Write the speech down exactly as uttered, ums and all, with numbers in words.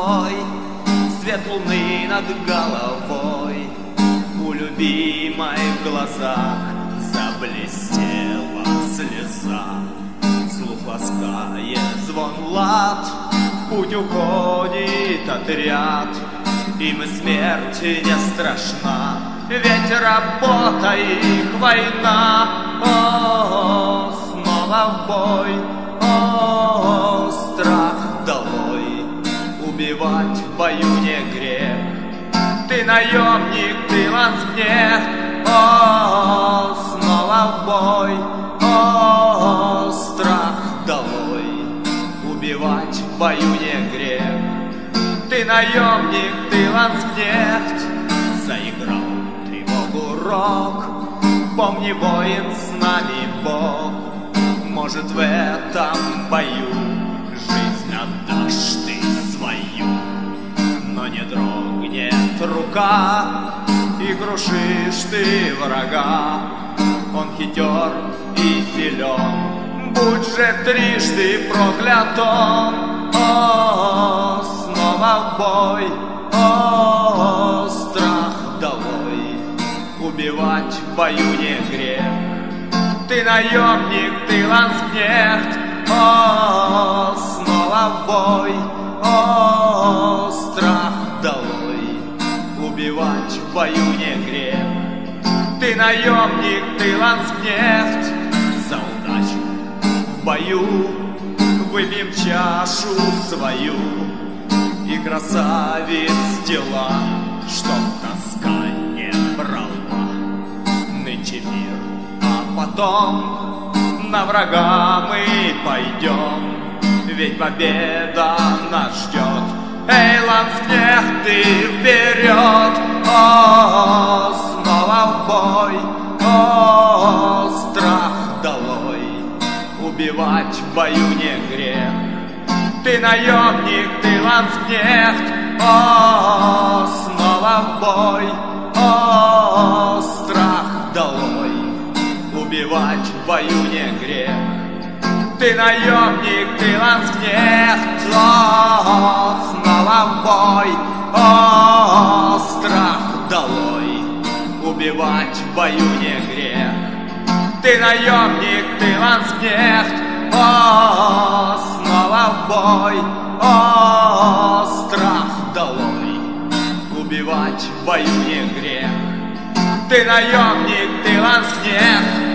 тобой, свет луны над головой. У любимой в глазах заблестела слеза. Слух ласкает звон лад, в путь уходит отряд. Им смерть не страшна, ведь работа их война. О, снова в бой, о, страх долой. Убивать в бою не грех. Ты наемник, ты ланскнехт. О, снова в бой, о, страх долой. Убивать в бою не грех. Ты наемник, ты ланскнехт. Заиграл тревогу рок. Помни, воин, с нами Бог. Может, в этом бою жизнь отдашь ты свою, но не дрогнет рука, и крушишь ты врага. Он хитер и силен, будь же трижды проклят он. О, снова в бой, о, страх долой. Убивать в бою не грех. Ты наемник, ты ланскнехт. О, снова в бой, о, страх долой. Убивать в бою не грех. Ты наемник, ты ланскнехт. За удачу в бою выпьем чашу свою, и красавиц тела, чтоб тоска не брала. Нынче мир, а потом на врага мы пойдем, ведь победа нас ждет. Эй, ланскнехты, вперед! О, снова в бой, о, страх долой. Убивать в бою не грех. Ты наемник, ты ланскнехт. О, снова в бой, о, страх долой. Убивать в бою не грех. Ты наемник, ты ланскнехт. О, снова в бой, о, страх долой. Убивать в бою не грех. Ты наемник, ты ланскнехт. О, снова в бой, о, страх долой. Убивать в бою не грех. Ты наемник, ты ланскнехт.